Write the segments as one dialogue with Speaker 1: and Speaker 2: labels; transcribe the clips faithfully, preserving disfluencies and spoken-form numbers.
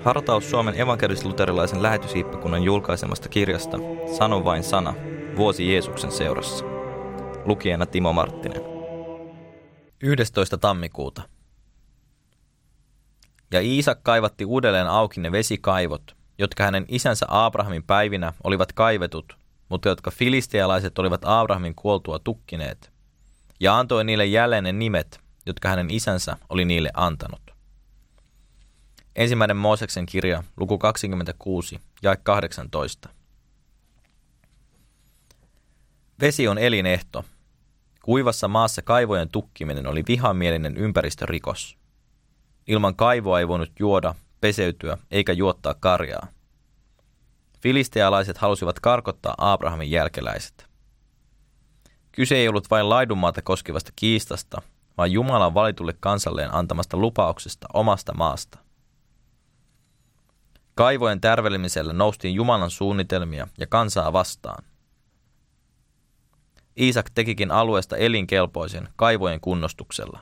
Speaker 1: Hartaus Suomen evankelis-luterilaisen lähetyshiippakunnan julkaisemasta kirjasta Sano vain sana, vuosi Jeesuksen seurassa. Lukijana Timo Marttinen. yhdestoista tammikuuta. Ja Iisak kaivatti uudelleen auki ne vesikaivot, jotka hänen isänsä Abrahamin päivinä olivat kaivetut, mutta jotka filistealaiset olivat Abrahamin kuoltua tukkineet, ja antoi niille jälleen ne nimet, jotka hänen isänsä oli niille antanut. Ensimmäinen Mooseksen kirja, luku kaksikymmentäkuusi, jae kahdeksantoista. Vesi on elinehto. Kuivassa maassa kaivojen tukkiminen oli vihamielinen ympäristörikos. Ilman kaivoa ei voinut juoda, peseytyä eikä juottaa karjaa. Filistealaiset halusivat karkottaa Abrahamin jälkeläiset. Kyse ei ollut vain laidunmaata koskevasta kiistasta, vaan Jumalan valitulle kansalleen antamasta lupauksesta omasta maasta. Kaivojen tärvelemisellä noustiin Jumalan suunnitelmia ja kansaa vastaan. Iisak tekikin alueesta elinkelpoisen kaivojen kunnostuksella.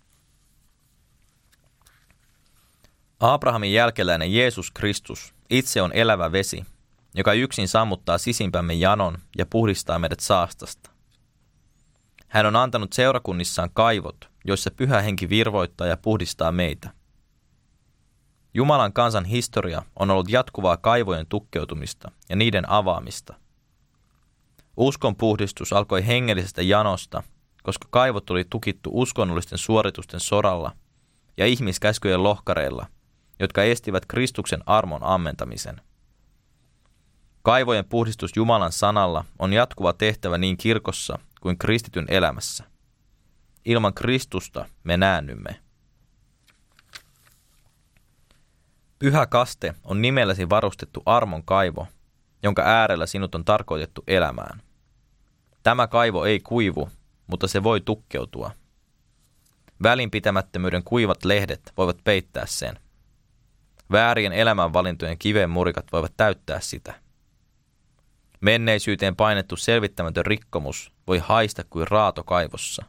Speaker 1: Abrahamin jälkeläinen Jeesus Kristus itse on elävä vesi, joka yksin sammuttaa sisimpämme janon ja puhdistaa meidät saastasta. Hän on antanut seurakunnissaan kaivot, joissa Pyhä Henki virvoittaa ja puhdistaa meitä. Jumalan kansan historia on ollut jatkuvaa kaivojen tukkeutumista ja niiden avaamista. Uskon puhdistus alkoi hengellisestä janosta, koska kaivot oli tukittu uskonnollisten suoritusten soralla ja ihmiskäskyjen lohkareilla, jotka estivät Kristuksen armon ammentamisen. Kaivojen puhdistus Jumalan sanalla on jatkuva tehtävä niin kirkossa kuin kristityn elämässä. Ilman Kristusta me näännymme. Pyhä kaste on nimelläsi varustettu armon kaivo, jonka äärellä sinut on tarkoitettu elämään. Tämä kaivo ei kuivu, mutta se voi tukkeutua. Välinpitämättömyyden kuivat lehdet voivat peittää sen. Väärien elämänvalintojen kiven murikat voivat täyttää sitä. Menneisyyteen painettu selvittämätön rikkomus voi haista kuin raato kaivossa.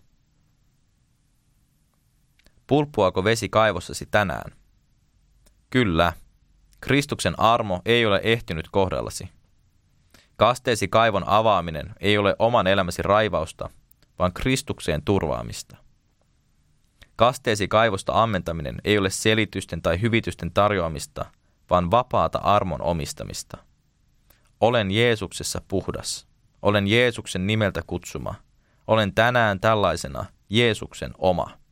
Speaker 1: Pulppuako vesi kaivossasi tänään? Kyllä. Kristuksen armo ei ole ehtinyt kohdallasi. Kasteesi kaivon avaaminen ei ole oman elämäsi raivausta, vaan Kristukseen turvaamista. Kasteesi kaivosta ammentaminen ei ole selitysten tai hyvitysten tarjoamista, vaan vapaata armon omistamista. Olen Jeesuksessa puhdas. Olen Jeesuksen nimeltä kutsuma. Olen tänään tällaisena Jeesuksen oma.